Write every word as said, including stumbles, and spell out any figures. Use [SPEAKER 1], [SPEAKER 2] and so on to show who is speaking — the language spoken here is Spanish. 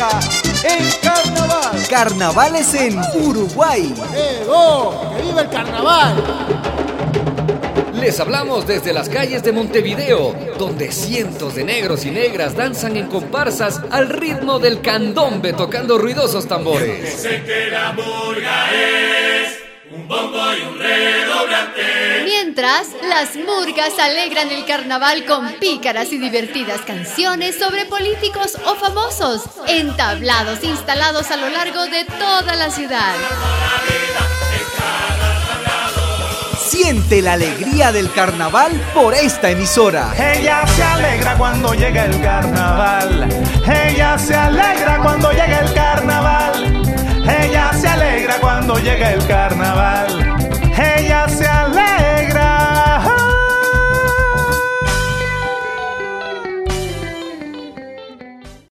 [SPEAKER 1] celebra en carnaval.
[SPEAKER 2] Carnavales en Uruguay.
[SPEAKER 1] ¡Llegó! ¡Que viva el carnaval!
[SPEAKER 3] Les hablamos desde las calles de Montevideo, donde cientos de negros y negras danzan en comparsas al ritmo del candombe, tocando ruidosos tambores.
[SPEAKER 4] Dicen que la murga es un bombo y un redoblante.
[SPEAKER 5] Mientras, las murgas alegran el carnaval con pícaras y divertidas canciones sobre políticos o famosos, entablados instalados a lo largo de toda la ciudad.
[SPEAKER 2] Siente la alegría del carnaval por esta emisora.
[SPEAKER 6] Ella se alegra cuando llega el carnaval. Ella se alegra cuando llega el carnaval. Ella se alegra cuando llega el carnaval.